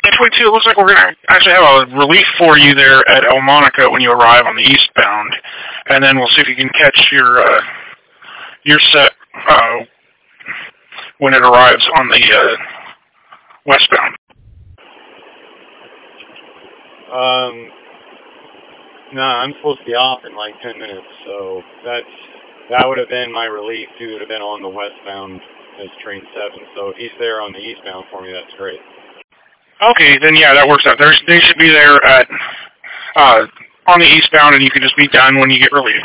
10:22, it looks like we're going to actually have a relief for you there at El Monaco when you arrive on the eastbound. And then we'll see if you can catch your set when it arrives on the westbound. No, I'm supposed to be off in like 10 minutes, so that would have been my relief. He would have been on the westbound as train 7. So if he's there on the eastbound for me, that's great. Okay, then yeah, that works out. They should be there at on the eastbound, and you can just be done when you get relieved.